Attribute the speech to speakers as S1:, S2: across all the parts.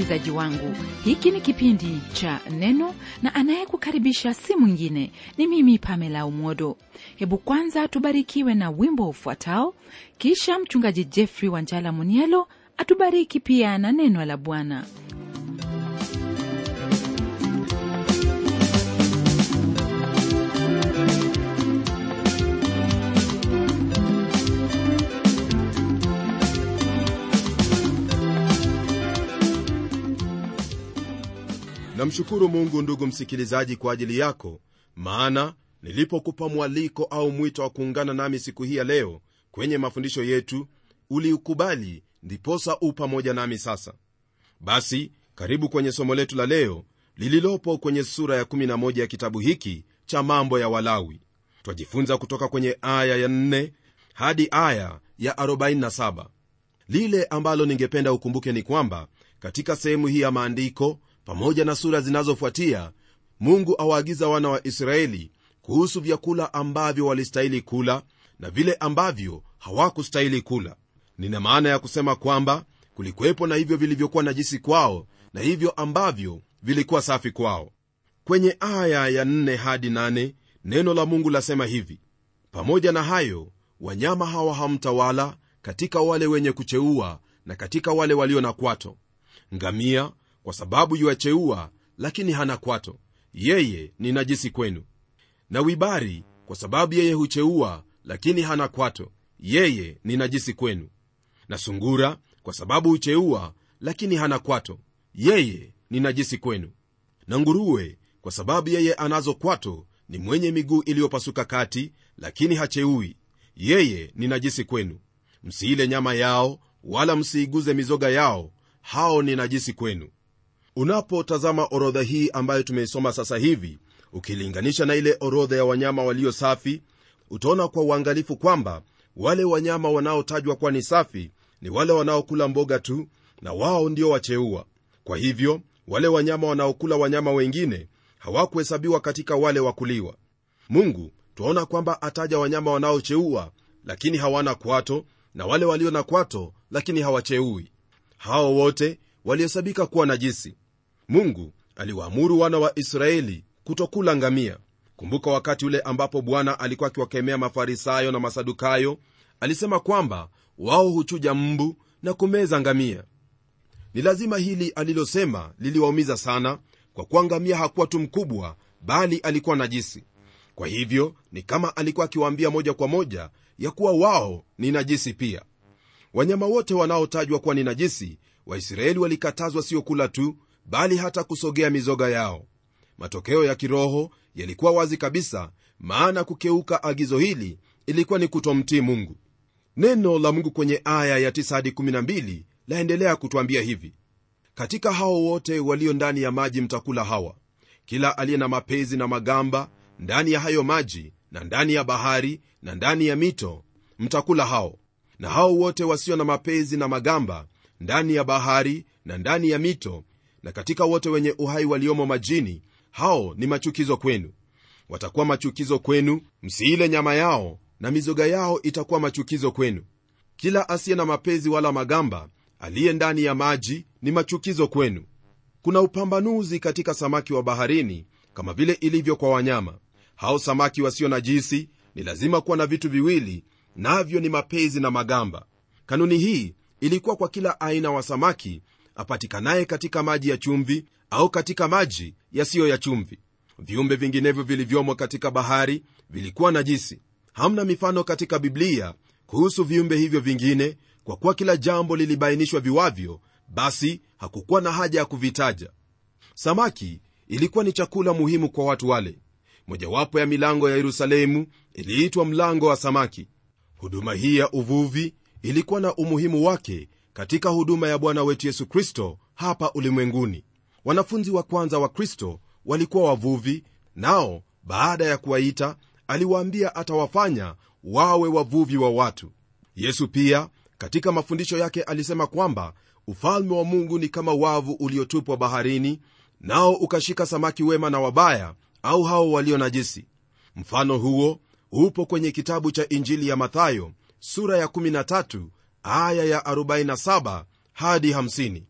S1: msikilizaji wangu, hiki ni kipindi cha Neno na anayekukaribisha si mwingine ni mimi Pamela Umodo. Hebu kwanza tubarikiwe na wimbo ufuatao, kisha mchungaji Jeffrey Wanjala Munielo atubariki pia na neno la Bwana.
S2: Namshukuru Mungu ndugu msikilizaji kwa ajili yako, maana nilipokupa mwaliko au mwito wa kuungana nami siku hii ya leo kwenye mafundisho yetu, uliukubali, ndiposa pamoja nami sasa. Basi karibu kwenye somo letu la leo lililopo kwenye sura ya 11 ya kitabu hiki cha Mambo ya Walawi. Twajifunza kutoka kwenye aya ya 4 hadi aya ya 47. Lile ambalo ningependa ukumbuke ni kwamba katika sehemu hii ya maandiko pamoja na sura zinazofuatia, Mungu awaagiza wana wa Israeli kuhusu vyakula ambavyo walistahili kula na vile ambavyo hawakustahili kula. Nina maana ya kusema kwamba kulikuwepo na hivyo vilivyokuwa najisi kwao na hivyo ambavyo vilikuwa safi kwao. Kwenye aya ya 4 hadi 8 neno la Mungu lasema hivi: pamoja na hayo, wanyama hawa hamtawala katika wale wenye kucheua na katika wale walio na kwato. Ngamia, kwa sababu yuacheua lakini hana kwato, yeye ni najisi kwenu. Na wibari, kwa sababu yeye hucheua lakini hana kwato, yeye ni najisi kwenu. Na sungura, kwa sababu hucheua lakini hana kwato, yeye ni najisi kwenu. Na nguruwe, kwa sababu yeye anazo kwato, ni mwenye miguu iliyopasuka kati lakini hacheui, yeye ni najisi kwenu. Msiile nyama yao wala msiiguze mizoga yao, hao ni najisi kwenu. Unapotazama orodha hii ambayo tumeisoma sasa hivi, ukilinganisha na ile orodha ya wanyama walio safi, utaona kwa uangalifu kwamba wale wanyama wanaotajwa kuwa ni safi ni wale wanaokula mboga tu, na wao ndio wacheua. Kwa hivyo wale wanyama wanaokula wanyama wengine hawakuhesabiwa katika wale wakuliwa. Mungu tuona kwamba ataja wanyama wanaocheua lakini hawana kwato, na wale walio na kwato lakini hawacheui. Hao wote walihesabika kuwa najisi. Mungu aliwaamuru wana wa Israeli kutokula ngamia. Kumbuka wakati ule ambapo Bwana alikuwa akiwakemea Mafarisayo na Masadukayo, alisema kwamba wao huchuja mbu na kumeza ngamia. Ni lazima hili alilosema liliwaumiza sana, kwa kuwa ngamia hakuwa tu mkubwa, bali alikuwa najisi. Kwa hivyo ni kama alikuwa akiwaambia moja kwa moja ya kuwa wao ni najisi pia. Wanyama wote wanaotajwa kuwa ni najisi, Waisraeli walikatazwa sio kula tu, bali hata kusogea mizoga yao. Matokeo ya kiroho yalikuwa wazi kabisa, maana kukeuka agizo hili ilikuwa ni kutomtii Mungu. Neno la Mungu kwenye aya ya 9 hadi 12 laendelea kutuambia hivi: katika hao wote walio ndani ya maji mtakula hawa, kila aliye na mapezi na magamba ndani ya hayo maji na ndani ya bahari na ndani ya mito mtakula hao. Na hao wote wasio na mapezi na magamba ndani ya bahari na ndani ya mito na katika wote wenye uhai waliomo majini, hao ni machukizo kwenu. Watakuwa machukizo kwenu, msiile nyama yao, na mizoga yao itakuwa machukizo kwenu. Kila asiye na mapezi wala magamba aliye ndani ya maji ni machukizo kwenu. Kuna upambanuzi katika samaki wa baharini kama vile ilivyo kwa wanyama. Hao samaki wasio najisi ni lazima kuwa na vitu viwili, navyo ni mapezi na magamba. Kanuni hii ilikuwa kwa kila aina wa samaki apatikanaye katika maji ya chumvi au katika maji yasiyo ya chumvi. Viumbe vinginevyo vilivyomo katika bahari vilikuwa najisi. Hamna mifano katika Biblia kuhusu viumbe hivyo vingine, kwa kuwa kila jambo lilibainishwa viwavyo, basi hakukuwa na haja ya kuvitaja. Samaki ilikuwa ni chakula muhimu kwa watu wale. Mojawapo ya milango ya Yerusalemu iliitwa mlango wa samaki. Huduma hii ya uvuvi ilikuwa na umuhimu wake katika huduma ya Bwana wetu Yesu Kristo hapa ulimwenguni. Wanafunzi wa kwanza wa Kristo walikuwa wavuvi, nao baada ya kuwaita aliwaambia atawafanya wawe wavuvi wa watu. Yesu pia katika mafundisho yake alisema kwamba ufalme wa Mungu ni kama wavu uliotupwa baharini, nao ukashika samaki wema na wabaya, au hao walio najisi. Mfano huo upo kwenye kitabu cha Injili ya Mathayo sura ya 13 aya ya 47 hadi 50.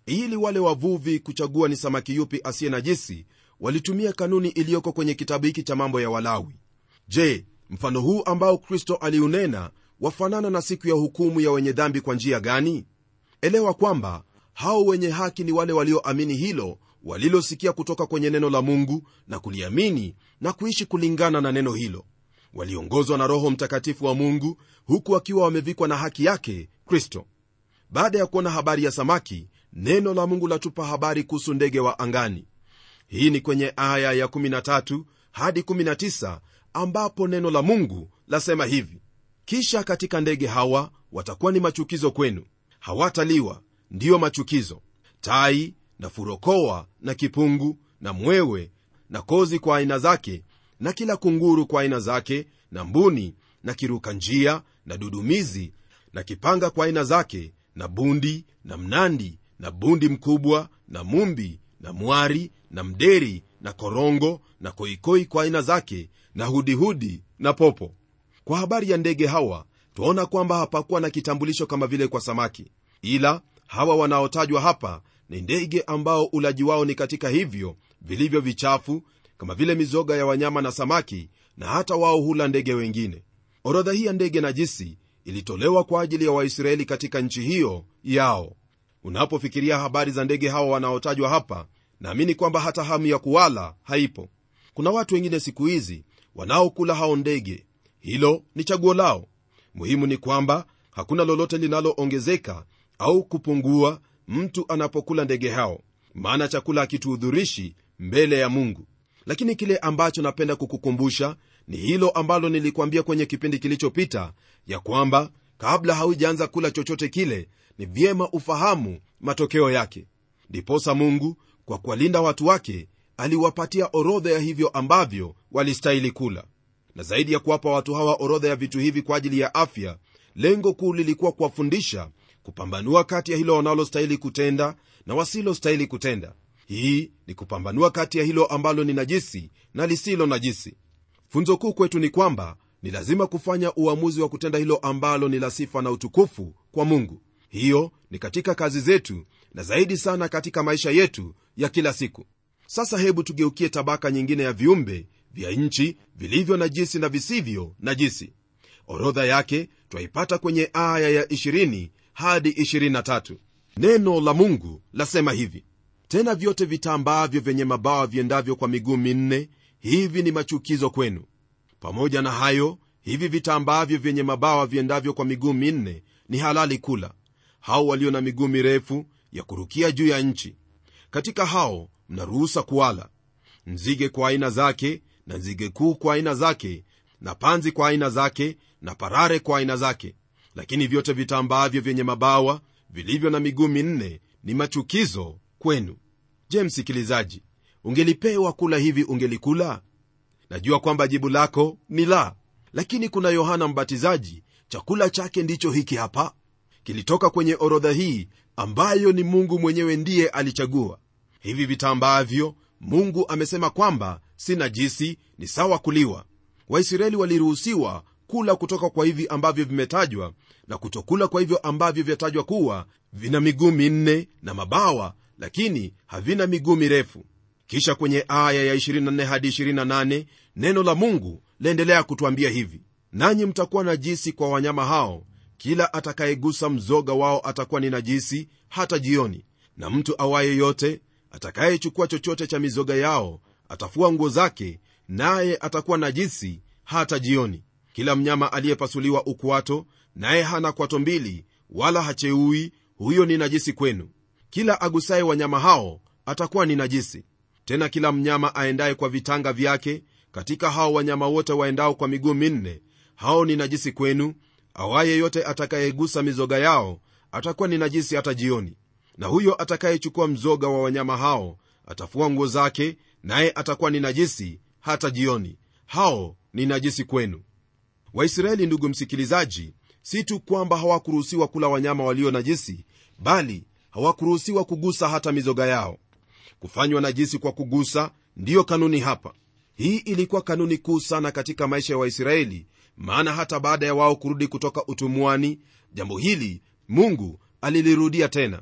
S2: Ili wale wavuvi kuchagua ni samaki yupi asiye najisi, walitumia kanuni iliyoko kwenye kitabu hiki cha Mambo ya Walawi. Je, mfano huu ambao Kristo aliunena wafanana na siku ya hukumu ya wenye dhambi kwa njia gani? Elewa kwamba hao wenye haki ni wale walioamini hilo walilosikia kutoka kwenye neno la Mungu na kuliamini na kuishi kulingana na neno hilo. Waliongozwa na Roho Mtakatifu wa Mungu, huku wakiwa wamevikwa na haki yake Kristo. Baada ya kuona habari ya samaki, neno la Mungu latupa habari kuhusu ndege wa angani. Hii ni kwenye aya ya 13 hadi 19, ambapo neno la Mungu lasema hivi: kisha katika ndege hawa watakuwa ni machukizo kwenu, hawataliwa, ndiyo machukizo: tai na furokoa na kipungu na mwewe na kozi kwa aina zake na kila kunguru kwa aina zake na mbuni na kiruka njia na dudumizi na kipanga kwa aina zake na bundi na mnandi na bundi mkubwa na mumbi na mwari na mderi na korongo na koikoi kwa aina zake na hudihudi na popo. Kwa habari ya ndege hawa tuona kwamba hapakuwa na kitambulisho kama vile kwa samaki, ila hawa wanaotajwa hapa ni ndege ambao ulaji wao ni katika hivyo vilivyo vichafu kama vile mizoga ya wanyama na samaki, na hata wao hula ndege wengine. Orodha hii ya ndege najisi ilitolewa kwa ajili ya Waisraeli katika nchi hiyo yao. Unapofikiria habari za ndege hawa wanaotajwa hapa, naamini kwamba hata hamu ya kuwala haipo. Kuna watu wengine siku hizi wanaokula hao ndege. Hilo ni chaguo lao. Muhimu ni kwamba hakuna lolote linaloongezeka au kupungua mtu anapokula ndege hao, maana chakula hakituhudhurishi mbele ya Mungu. Lakini kile ambacho napenda kukukumbusha ni hilo ambalo nilikuambia kwenye kipindi kilichopita, ya kwamba kabla haujaanza kula chochote kile ni vyema ufahamu matokeo yake. Ndiposa Mungu kwa kuwalinda watu wake aliwapatia orodha ya hivyo ambavyo walistahili kula. Na zaidi ya kuwapa watu hawa orodha ya vitu hivi kwa ajili ya afya, lengo kuu lilikuwa kuwafundisha kupambanua kati ya hilo wanalostahili kutenda na wasilostahili kutenda. Hii ni kupambanua kati ya hilo ambalo ni najisi na lisilo najisi. Funzo kuu kwetu ni kwamba ni lazima kufanya uamuzi wa kutenda hilo ambalo ni la sifa na utukufu kwa Mungu. Hiyo ni katika kazi zetu na zaidi sana katika maisha yetu ya kila siku. Sasa hebu tugeukie tabaka nyingine ya viumbe vya nchi vilivyo najisi na visivyo najisi. Orodha yake twaipata kwenye aya ya 20 hadi 23. Neno la Mungu lasema hivi: tena vyote vitambavyo vyenye mabawa viendavyo kwa miguu minne, hivi ni machukizo kwenu. Pamoja na hayo, hivi vitambavyo vyenye mabawa viendavyo kwa miguu minne ni halali kula, hao walio na miguu mirefu ya kurukia juu ya nchi. Katika hao mnaruhusa kuwala nzige kwa aina zake, na nzige kuu kwa aina zake, na panzi kwa aina zake, na parare kwa aina zake. Lakini vyote vitambavyo vyenye mabawa vilivyo na miguu minne ni machukizo kwenu. Je, msikilizaji, ungelipewa kula hivi ungelikula? Najua kwamba jibu lako ni la. Lakini kuna Yohana Mbatizaji, chakula chake ndicho hiki hapa. Kilitoka kwenye orodha hii ambayo ni Mungu mwenyewe ndiye alichagua. Hivi vitambavyo Mungu amesema kwamba si najisi, ni sawa kuliwa. Waisraeli waliruhusiwa kula kutoka kwa hivi ambavyo vimetajwa na kutokula kwa hivyo ambavyo vyatajwa kuwa vina miguu minne na mabawa lakini havina miguu mirefu. Kisha kwenye aya ya 24 hadi 28 neno la Mungu laendelea kutuambia hivi: nanyi mtakuwa najisi kwa wanyama hao, kila atakayegusa mzoga wao atakuwa ni najisi hata jioni, na mtu awaye yote atakayechukua chochote cha mizoga yao atafua nguo zake, naye atakuwa najisi hata jioni. Kila mnyama aliyepasuliwa ukwato, naye hana kwato mbili wala hacheui, huyo ni najisi kwenu. Kila agusaye wanyama hao atakuwa ni najisi. Tena kila mnyama aendaye kwa vitanga vyake katika hao wanyama wote waendao kwa miguu minne, hao ni najisi kwenu. Awaye yote atakayegusa mizoga yao atakuwa ni najisi hata jioni. Na huyo atakayechukua mzoga wa wanyama hao atafua nguo zake, naye atakuwa ni najisi hata jioni. Hao ni najisi kwenu. Waisraeli, ndugu msikilizaji, si tu kwamba hawakuruhusiwa kula wanyama walio najisi, bali hawakuruhusiwa kugusa hata mizoga yao. Kufanywa najisi kwa kugusa ndiyo kanuni hapa. Hii ilikuwa kanuni kuu sana katika maisha ya Waisraeli, maana hata baada ya wao kurudi kutoka utumwani, jambo hili Mungu alilirudia tena.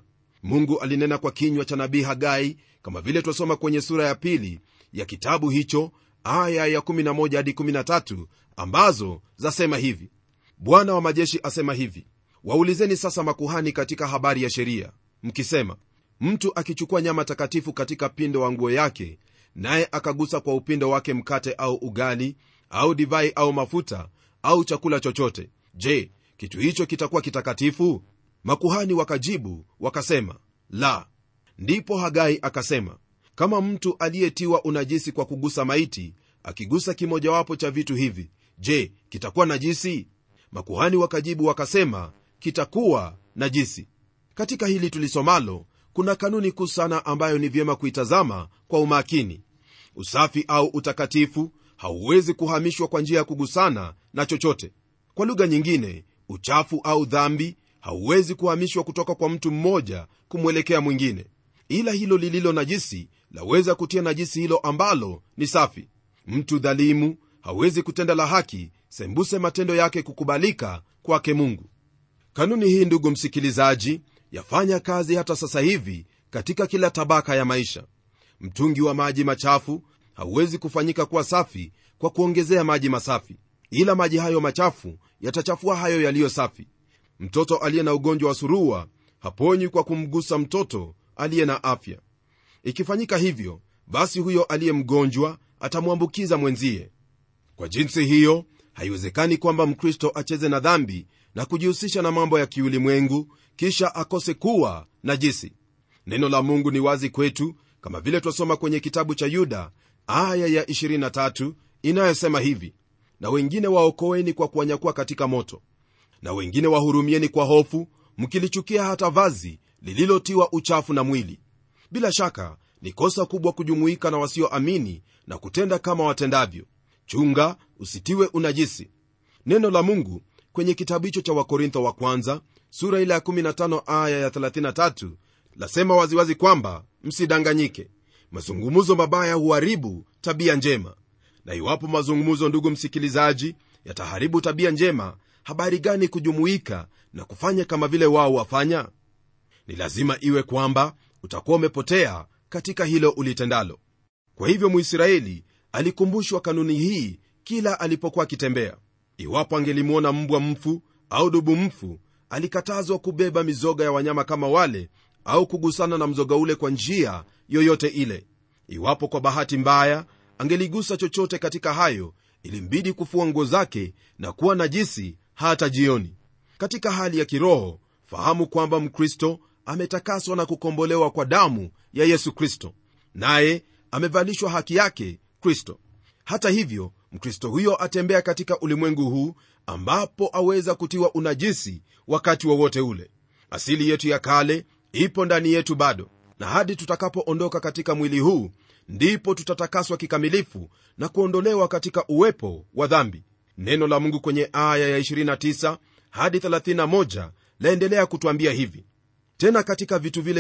S2: Mungu alinena kwa kinywa cha nabii Hagai, kama vile twasoma kwenye sura ya 2 ya kitabu hicho, aya ya 11 hadi 13, ambazo zasema hivi: Bwana wa majeshi asema hivi, waulizeni sasa makuhani katika habari ya sheria, mkisema, mtu akichukua nyama takatifu katika pindo wa nguo yake, naye akagusa kwa upindo wake mkate au ugali au divai au mafuta au chakula chochote, je, kitu hicho kitakuwa kitakatifu? Makuhani wakajibu wakasema, la. Ndipo Hagai akasema, kama mtu aliyetiwa unajisi kwa kugusa maiti akigusa kimojawapo cha vitu hivi, je, kitakuwa najisi? Makuhani wakajibu wakasema, kitakuwa najisi. Katika hili tulisomalo kuna kanuni kuu sana ambayo ni vyema kuitazama kwa umakini. Usafi au utakatifu hauwezi kuhamishwa kwa njia ya kugusana na chochote. Kwa lugha nyingine, uchafu au dhambi hauwezi kuhamishwa kutoka kwa mtu mmoja kumwelekea mwingine, ila hilo lililo najisi laweza kutia najisi hilo ambalo ni safi. Mtu dhalimu hawezi kutenda la haki sembuse matendo yake kukubalika kwake Mungu. Kanuni hii, ndugu msikilizaji, yafanya kazi hata sasa hivi katika kila tabaka ya maisha. Mtungi wa maji machafu hauwezi kufanyika kuwa safi kwa kuongezea maji masafi, ila maji hayo machafu yatachafua hayo yaliyo safi. Mtoto aliye na ugonjwa wa surua haponywi kwa kumgusa mtoto aliye na afya. Ikifanyika hivyo, basi huyo aliye mgonjwa atamwambukiza mwenzie. Kwa jinsi hiyo, haiwezekani kwamba Mkristo acheze na dhambi na kujihusisha na mambo ya kiulimwengu kisha akose kuwa najisi. Neno la Mungu ni wazi kwetu, kama vile twasoma kwenye kitabu cha Yuda aya ya 23 inayosema hivi, na wengine waokoeni kwa kuwanyakua katika moto, na wengine wahurumieni kwa hofu, mkilichukia hata vazi lililotiwa uchafu na mwili. Bila shaka ni kosa kubwa kujumuika na wasioamini na kutenda kama watendavyo. Chunga usitiwe unajisi. Neno la Mungu kwenye kitabu hicho cha Wakorintho wa kwanza sura ile ya 15 aya ya 33 lasema waziwazi kwamba msidanganyike, mazungumzo mabaya huharibu tabia njema. Na iwapo mazungumzo, ndugu msikilizaji, yataharibu tabia njema, habari gani kujumuika na kufanya kama vile wao wafanya? Ni lazima iwe kwamba utakuwa umepotea katika hilo ulitendalo. Kwa hivyo Mwisraeli alikumbushwa kanuni hii kila alipokuwa akitembea. Iwapo angelimwona mbwa mfu au dubu mfu, alikatazwa kubeba mizoga ya wanyama kama wale au kugusana na mzoga ule kwa njia yoyote ile. Iwapo kwa bahati mbaya angeligusa chochote katika hayo, ilimbidi kufua nguo zake na kuwa najisi hata jioni. Katika hali ya kiroho, fahamu kwamba Mkristo ametakaswa na kukombolewa kwa damu ya Yesu Kristo, naye amevalishwa haki yake Kristo. Hata hivyo, Mkristo huyo atembea katika ulimwengu huu ambapo aweza kutiwa unajisi wakati wowote ule. Asili yetu ya kale ipo ndani yetu bado, na hadi tutakapoondoka katika mwili huu ndipo tutatakaswa kikamilifu na kuondolewa katika uwepo wa dhambi. Neno la Mungu kwenye aya ya 29 hadi 31 laendelea kutuambia hivi: tena katika vitu vile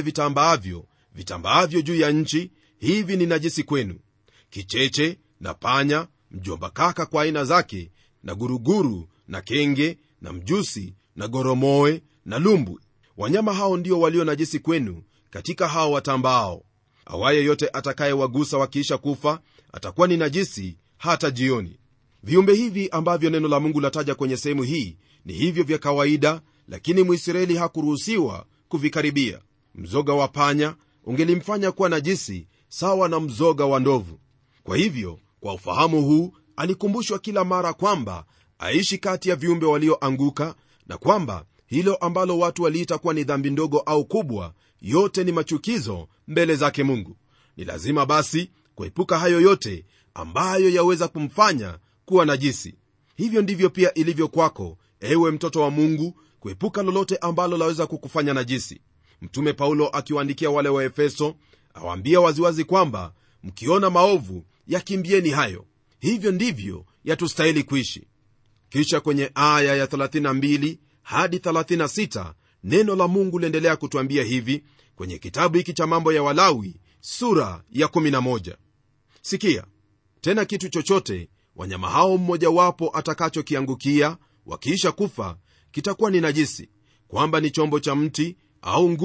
S2: vitambaavyo juu ya nchi, hivi ni najisi kwenu: kicheche na panya, mjomba kaka kwa aina zake, na guruguru na kenge na mjusi na goromoe na lumbwi. Wanyama hao ndio walio najisi kwenu katika hao watambaao. Awaye yote atakayewagusa wakiisha kufa atakuwa ni najisi hata jioni. Viumbe hivi ambavyo neno la Mungu lataja kwenye sehemu hii ni hivyo vya kawaida, lakini Mwisraeli hakuruhusiwa kuvikaribia. Mzoga wa panya ungelimfanya kuwa najisi sawa na mzoga wa ndovu. Kwa hivyo, kwa ufahamu huu, alikumbushwa kila mara kwamba aishi kati ya viumbe walioanguka, na kwamba hilo ambalo watu waliita kuwa ni dhambi ndogo au kubwa, yote ni machukizo mbele zake Mungu. Ni lazima basi kuepuka hayo yote ambayo yaweza kumfanya kuwa najisi. Hivyo ndivyo pia ilivyo kwako, ewe mtoto wa Mungu, kuepuka lolote ambalo laweza kukufanya najisi. Mtume Paulo akiwaandikia wale wa Efeso awaambia waziwazi kwamba mkiona maovu yakimbieni hayo. Hivyo ndivyo yatustahili kuishi. Kisha kwenye aya ya 32 hadi 36 neno la Mungu liendelea kutuambia hivi kwenye kitabu hiki cha Mambo ya Walawi sura ya 11: sikia, tena kitu chochote wanyama hao mmoja wapo atakachokiangukia wakiisha kufa kitakuwa ni najisi, kwamba ni chombo cha mti au nguo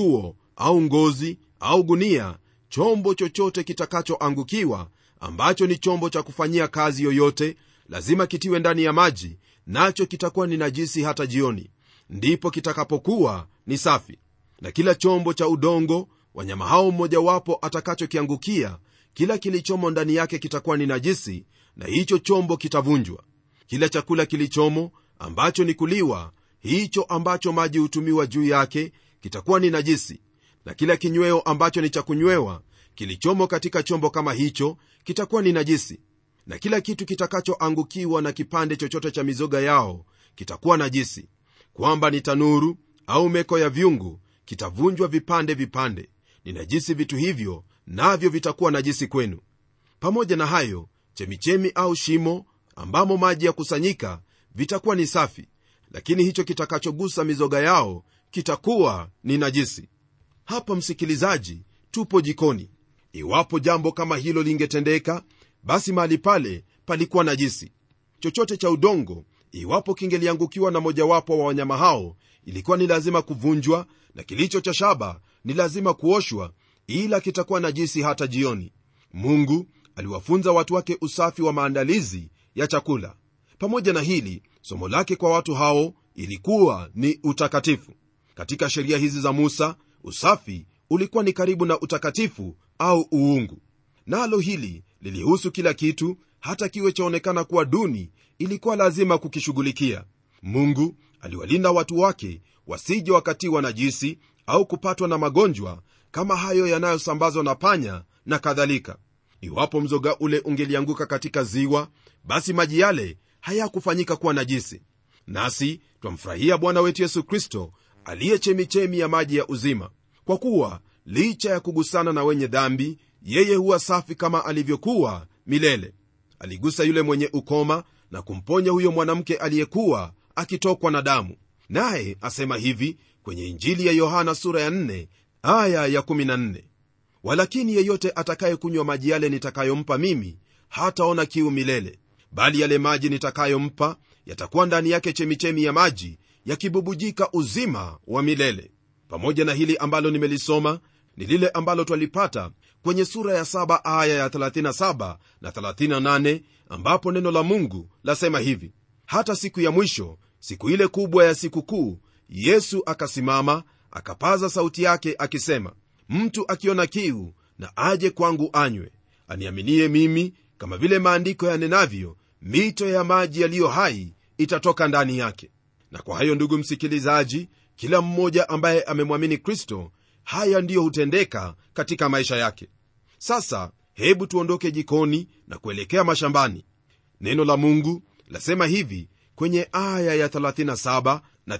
S2: au ngozi au gunia, chombo chochote kitakachoangukiwa, ambacho ni chombo cha kufanyia kazi yoyote, lazima kitiwe ndani ya maji, nacho kitakuwa ni najisi hata jioni, ndipo kitakapokuwa ni safi. Na kila chombo cha udongo, wanyama hao mmojawapo atakachokiangukia, kila kilichomo ndani yake kitakuwa ni najisi, na hicho chombo kitavunjwa. Kila chakula kilichomo, ambacho ni kuliwa, hicho ambacho maji hutumiwa juu yake, kitakuwa ni najisi. Na kila kinyweo ambacho ni cha kunywewa, kilichomo katika chombo kama hicho, kitakuwa ni najisi. Na kila kitu kitakachoangukiwa na kipande chochote cha mizoga yao, kitakuwa najisi. Kwamba ni tanuru au meko ya vyungu, kitavunjwa vipande vipande. Ni najisi vitu hivyo, navyo vitakuwa najisi kwenu. Pamoja na hayo, chemichemi au shimo ambamo maji ya kusanyika, vitakuwa ni safi, lakini hicho kitakachogusa mizoga yao kitakuwa ni najisi. Hapa msikilizaji, tupo jikoni. Iwapo jambo kama hilo lingetendeka, basi mahali pale palikuwa najisi. Chochote cha udongo, iwapo kingeliangukiwa na mojawapo wa wanyama hao, ilikuwa ni lazima kuvunjwa, na kilicho cha shaba ni lazima kuoshwa, ila kitakuwa najisi hata jioni. Mungu aliwafunza watu wake usafi wa maandalizi ya chakula. Pamoja na hili, somo lake kwa watu hao ilikuwa ni utakatifu. Katika sheria hizi za Musa, usafi ulikuwa ni karibu na utakatifu au uungu. Nalo hili lilihusu kila kitu, hata kiwe chaonekana kuwa duni, ilikuwa lazima kukishughulikia. Mungu aliwalinda watu wake wasije wakatiwa najisi au kupatwa na magonjwa kama hayo yanayosambazwa na panya na kadhalika. Iwapo mzoga ule ungelianguka katika ziwa, basi maji yale hayakufanyika kuwa najisi. Nasi twamfurahia Bwana wetu Yesu Kristo, aliye chemichemi ya maji ya uzima, kwa kuwa licha ya kugusana na wenye dhambi, yeye huwa safi kama alivyokuwa milele. Aligusa yule mwenye ukoma na kumponya huyo mwanamke aliyekuwa akitokwa na damu. Naye asema hivi kwenye Injili ya Yohana sura ya 4 aya ya 14: walakini yeyote atakayekunywa maji yale nitakayompa mimi, hataona kiu milele, bali yale maji nitakayompa yatakuwa ndani yake chemichemi ya maji yakibubujika uzima wa milele. Pamoja na hili ambalo nimelisoma, ni lile ambalo twalipata kwenye sura ya 7 aya ya 37 na 38, ambapo neno la Mungu lasema hivi: hata siku ya mwisho, siku ile kubwa ya sikukuu, Yesu akasimama akapaza sauti yake akisema, mtu akiona kiu na aje kwangu anywe. Aniaminie mimi, kama vile maandiko yanenavyo, mito ya maji yaliyo hai itatoka ndani yake. Na kwa hayo, ndugu msikilizaji, kila mmoja ambaye amemwamini Kristo, haya ndiyo hutendeka katika maisha yake. Sasa hebu tuondoke jikoni na kuelekea mashambani. Neno la Mungu lasema hivi kwenye aya ya 37 na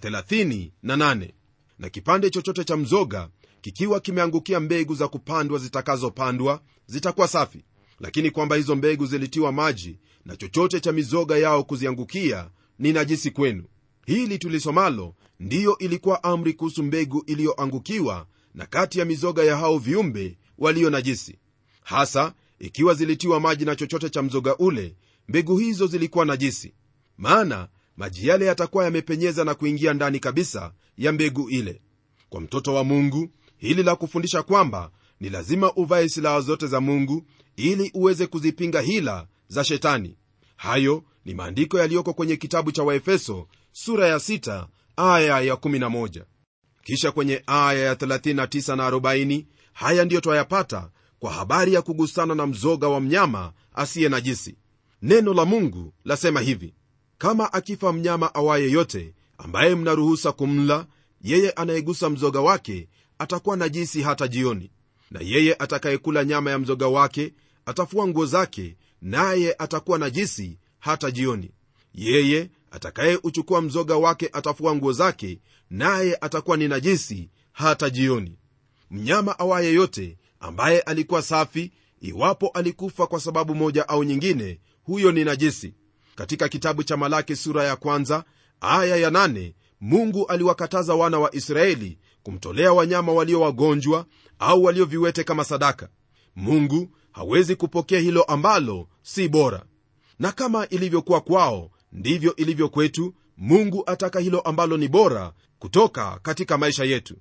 S2: 38: na kipande chochote cha mzoga kikiwa kimeangukia mbegu za kupandwa zitakazopandwa, zitakuwa safi, lakini kwamba hizo mbegu zilitiwa maji na chochote cha mizoga yao kuziangukia, ni najisi kwenu. Hili tulisomalo ndiyo ilikuwa amri kuhusu mbegu iliyoangukiwa na kati ya mizoga ya hao viumbe walio najisi. Hasa ikiwa zilitiwa maji na chochote cha mzoga ule, mbegu hizo zilikuwa najisi, maana maji yale yatakuwa yamepenyeza na kuingia ndani kabisa ya mbegu ile. Kwa mtoto wa Mungu, hili la kufundisha kwamba ni lazima uvae silaha zote za Mungu ili uweze kuzipinga hila za shetani. Hayo ni maandiko yaliyoko kwenye kitabu cha Waefeso sura ya 6 aya ya 11. Kisha kwenye aya ya 39 na 40, haya ndiyo twayapata kwa habari ya kugusana na mzoga wa mnyama asiye najisi. Neno la Mungu lasema hivi: kama akifa mnyama awaye yote ambaye mnaruhusa kumla, yeye anayegusa mzoga wake atakuwa najisi hata jioni. Na yeye atakayekula nyama ya mzoga wake atafua nguo zake, naye atakuwa najisi hata jioni. Yeye atakayeuchukua mzoga wake atafua nguo zake, naye atakuwa ni najisi hata jioni. Mnyama awaye yote ambaye alikuwa safi, iwapo alikufa kwa sababu moja au nyingine, huyo ni najisi. Katika kitabu cha Malaki sura ya 1 aya ya 8, Mungu aliwakataza wana wa Israeli kumtolea wanyama walio wagonjwa au walio viwete kama sadaka. Mungu hawezi kupokea hilo ambalo si bora. Na kama ilivyokuwa kwao, ndivyo ilivyo kwetu. Mungu ataka hilo ambalo ni bora kutoka katika maisha yetu.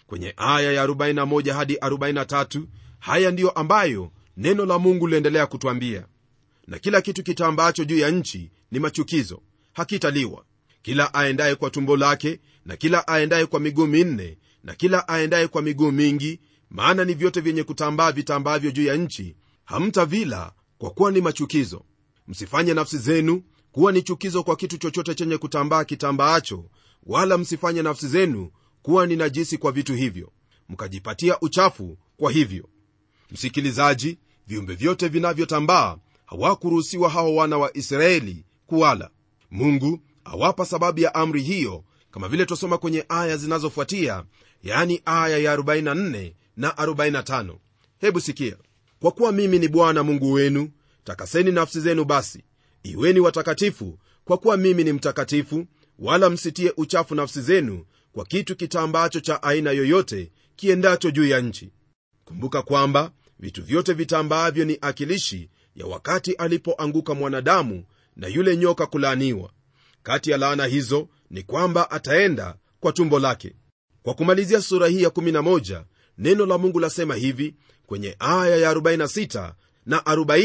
S2: kwenye aya ya 41 hadi 43. Haya ndiyo ambayo neno la Mungu liendelea kutuambia: na kila kitu kitambacho juu ya nchi ni machukizo, hakitaliwa. Kila aendaye kwa tumbo lake, na kila aendaye kwa miguu minne, na kila aendaye kwa miguu mingi, maana ni vyote vyenye kutambaa vitambavyo juu ya nchi, hamtavila, kwa kuwa ni machukizo. Msifanye nafsi zenu kuwa ni chukizo kwa kitu chochote chenye kutambaa kitambaacho, wala msifanye nafsi zenu kuwa ni najisi kwa vitu hivyo, mkajipatia uchafu kwa hivyo. Msikilizaji, viumbe vyote vinavyotambaa hawakuruhusiwa hao wana wa Israeli kuwala. Mungu awapa sababu ya amri hiyo, kama vile tusoma kwenye aya zinazofuatia, yani aya ya 44 na 45. Hebu sikia: kwa kuwa mimi ni Bwana Mungu wenu, takaseni nafsi zenu, basi iweni watakatifu, kwa kuwa mimi ni mtakatifu, wala msitie uchafu nafsi zenu kwa kitu kitambacho cha aina yoyote kiendacho juu ya nchi. Kumbuka kwamba vitu vyote vitambaavyo ni akilishi ya wakati alipoanguka mwanadamu na yule nyoka kulaaniwa. Kati ya laana hizo ni kwamba ataenda kwa tumbo lake. Kwa kumalizia sura hii ya 11, neno la Mungu lasema hivi kwenye aya ya 46 na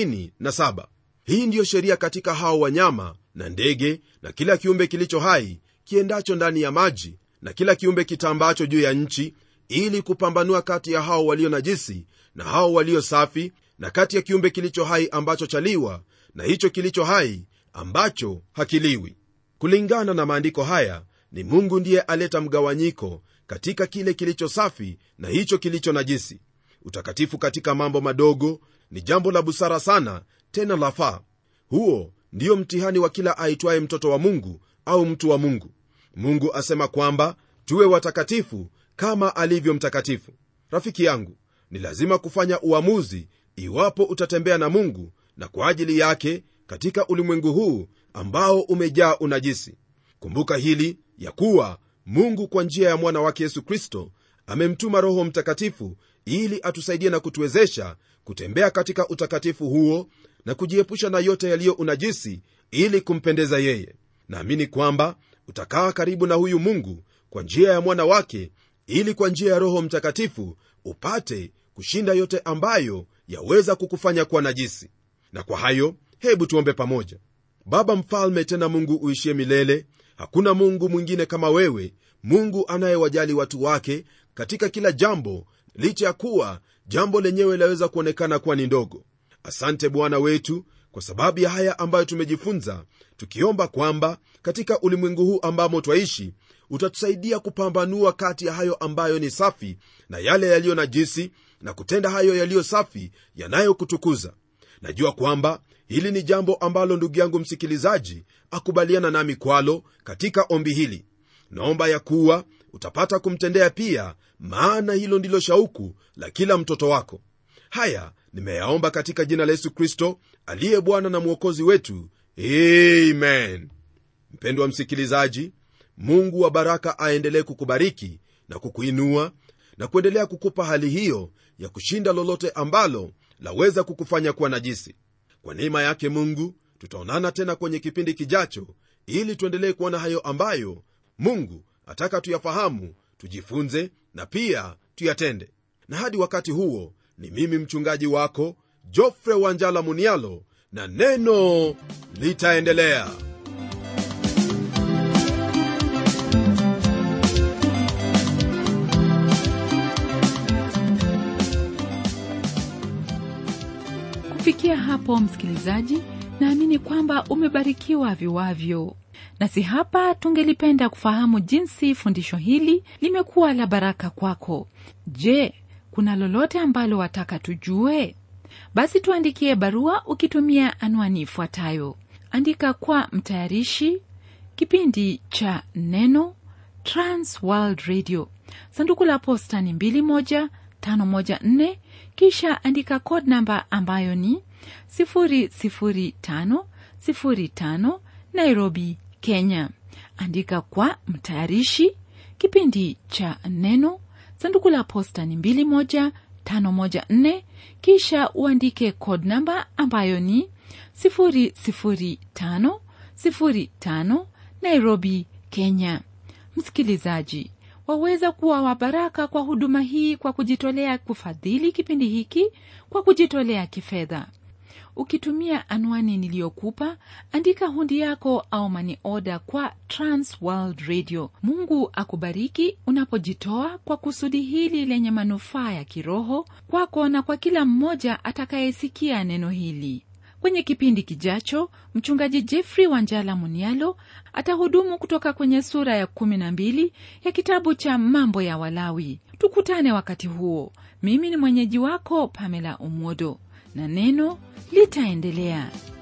S2: 47: hii ndiyo sheria katika hao wanyama na ndege na kila kiumbe kilicho hai kiendacho ndani ya maji na kila kiumbe kitambacho juu ya nchi, ili kupambanua kati ya hao walio najisi na hao walio safi, na kati ya kiumbe kilicho hai ambacho chaliwa na hicho kilicho hai ambacho hakiliwi. Kulingana na maandiko haya, ni Mungu ndiye aleta mgawanyiko katika kile kilicho safi na hicho kilicho najisi. Utakatifu katika mambo madogo ni jambo la busara sana, tena lafaa. Huo ndio mtihani wa kila aitwaye mtoto wa Mungu au mtu wa Mungu. Mungu asema kwamba tuwe watakatifu kama alivyo mtakatifu. Rafiki yangu, ni lazima kufanya uamuzi iwapo utatembea na Mungu na kwa ajili yake katika ulimwengu huu ambao umejaa unajisi. Kumbuka hili ya kuwa Mungu kwa njia ya mwana wake Yesu Kristo amemtuma Roho Mtakatifu ili atusaidie na kutuwezesha kutembea katika utakatifu huo na kujiepusha na yote yaliyo unajisi ili kumpendeza yeye. Naamini kwamba utakaa karibu na huyu Mungu kwa njia ya mwana wake, ili kwa njia ya Roho Mtakatifu upate kushinda yote ambayo yaweza kukufanya kuwa najisi. Na kwa hayo, hebu tuombe pamoja. Baba mfalme, tena Mungu uishie milele, hakuna Mungu mwingine kama wewe, Mungu anayewajali watu wake katika kila jambo, licha ya kuwa jambo lenyewe laweza kuonekana kuwa ni ndogo. Asante Bwana wetu kwa sababu ya haya ambayo tumejifunza, tukiomba kwamba katika ulimwengu huu ambamo twaishi utatusaidia kupambanua kati ya hayo ambayo ni safi na yale yaliyo najisi, na kutenda hayo yaliyo safi yanayokutukuza. Najua kwamba hili ni jambo ambalo ndugu yangu msikilizaji akubaliana nami kwalo katika ombi hili. Naomba ya kuwa utapata kumtendea pia, maana hilo ndilo shauku la kila mtoto wako. Haya nimeyaomba katika jina la Yesu Kristo aliye Bwana na Mwokozi wetu, amen. Mpendwa msikilizaji, Mungu wa baraka aendelee kukubariki na kukuinua na kuendelea kukupa hali hiyo ya kushinda lolote ambalo laweza kukufanya kuwa najisi. Kwa neema yake Mungu tutaonana tena kwenye kipindi kijacho, ili tuendelee kuona hayo ambayo Mungu ataka tuyafahamu, tujifunze na pia tuyatende. Na hadi wakati huo, ni mimi mchungaji wako Geoffrey Wanjala Munialo, na neno litaendelea.
S1: Kufikia hapo msikilizaji, naamini kwamba umebarikiwa viwavyo. Nasi hapa tungelipenda kufahamu jinsi fundisho hili limekuwa la baraka kwako. Je, kuna lolote ambalo wataka tujue? Basi tuandikie barua ukitumia anwani ifuatayo: andika kwa mtayarishi kipindi cha Neno, Trans World Radio, sanduku la posta ni 21514, kisha andika code namba ambayo ni 00505 Nairobi, Kenya. Andika kwa mtayarishi kipindi cha Neno, sanduku la posta ni 21514, kisha uandike code namba ambayo ni 00505 Nairobi, Kenya. Msikilizaji, Waweza kuwa wa baraka kwa huduma hii kwa kujitolea kufadhili kipindi hiki kwa kujitolea kifedha. Ukitumia anwani niliyokupa, andika hundi yako au money order kwa Trans World Radio. Mungu akubariki unapojitoa kwa kusudi hili lenye manufaa ya kiroho kwako na kwa kila mmoja atakayesikia neno hili. Kwenye kipindi kijacho, mchungaji Jeffrey Wanjala Munialo atahudumu kutoka kwenye sura ya 12 ya kitabu cha Mambo ya Walawi. Tukutane wakati huo. Mimi ni mwenyeji wako Pamela Umodo, na neno litaendelea.